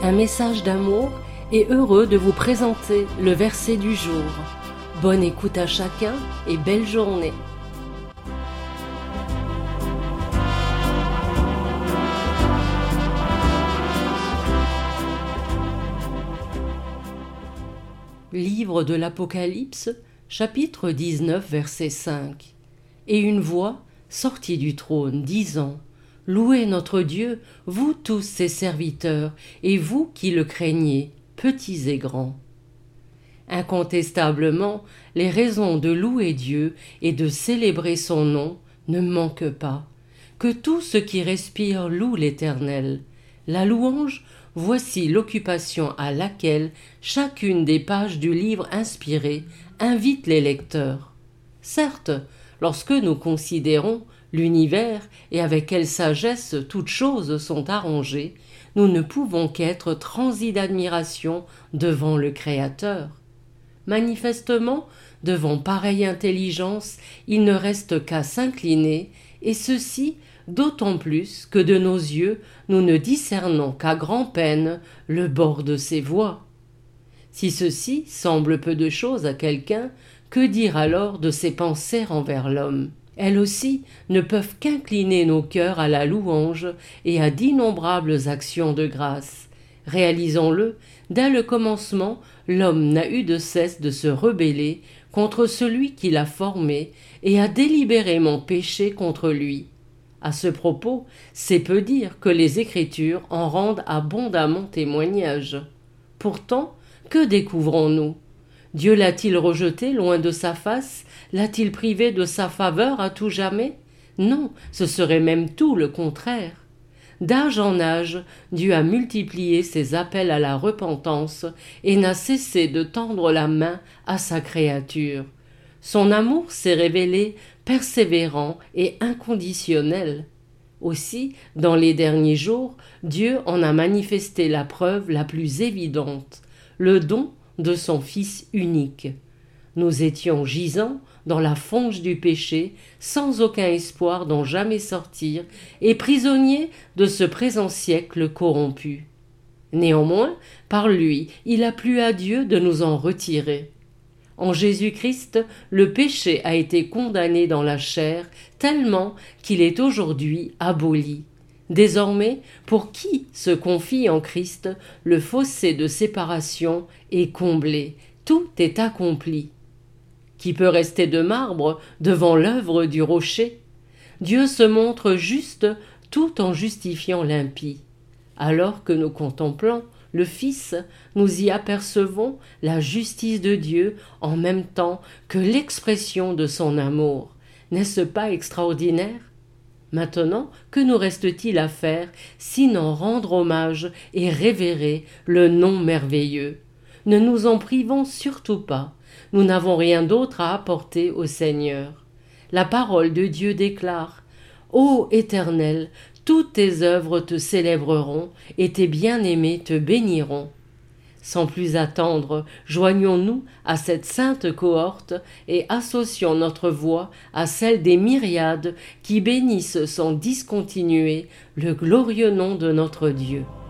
un message d'amour et heureux de vous présenter le verset du jour. Bonne écoute à chacun et belle journée. Livre de l'Apocalypse, chapitre 19, verset 5. Et une voix sortit du trône, disant : Louez notre Dieu, vous tous ses serviteurs, et vous qui le craignez, petits et grands. Incontestablement, les raisons de louer Dieu et de célébrer son nom ne manquent pas. Que tout ce qui respire loue l'Éternel. La louange, voici l'occupation à laquelle chacune des pages du livre inspiré invite les lecteurs. Certes, lorsque nous considérons l'univers et avec quelle sagesse toutes choses sont arrangées, nous ne pouvons qu'être transis d'admiration devant le Créateur. Manifestement, devant pareille intelligence, il ne reste qu'à s'incliner, et ceci d'autant plus que de nos yeux nous ne discernons qu'à grand-peine le bord de ses voies. Si ceci semble peu de chose à quelqu'un, que dire alors de ses pensées envers l'homme ? Elles aussi ne peuvent qu'incliner nos cœurs à la louange et à d'innombrables actions de grâce. Réalisons-le, dès le commencement, l'homme n'a eu de cesse de se rebeller contre celui qui l'a formé et a délibérément péché contre lui. À ce propos, c'est peu dire que les Écritures en rendent abondamment témoignage. Pourtant, que découvrons-nous ? Dieu l'a-t-il rejeté loin de sa face ? L'a-t-il privé de sa faveur à tout jamais ? Non, ce serait même tout le contraire. D'âge en âge, Dieu a multiplié ses appels à la repentance et n'a cessé de tendre la main à sa créature. Son amour s'est révélé persévérant et inconditionnel. Aussi, dans les derniers jours, Dieu en a manifesté la preuve la plus évidente, le don de son Fils unique. Nous étions gisants dans la fange du péché, sans aucun espoir d'en jamais sortir, et prisonniers de ce présent siècle corrompu. Néanmoins, par lui, il a plu à Dieu de nous en retirer. En Jésus-Christ, le péché a été condamné dans la chair, tellement qu'il est aujourd'hui aboli. Désormais, pour qui se confie en Christ, le fossé de séparation est comblé, tout est accompli. Qui peut rester de marbre devant l'œuvre du rocher ? Dieu se montre juste tout en justifiant l'impie. Alors que nous contemplons le Fils, nous y apercevons la justice de Dieu en même temps que l'expression de son amour. N'est-ce pas extraordinaire ? Maintenant, que nous reste-t-il à faire sinon rendre hommage et révérer le nom merveilleux ? Ne nous en privons surtout pas. Nous n'avons rien d'autre à apporter au Seigneur. La parole de Dieu déclare : Ô Éternel, toutes tes œuvres te célébreront et tes bien-aimés te béniront. Sans plus attendre, joignons-nous à cette sainte cohorte et associons notre voix à celle des myriades qui bénissent sans discontinuer le glorieux nom de notre Dieu.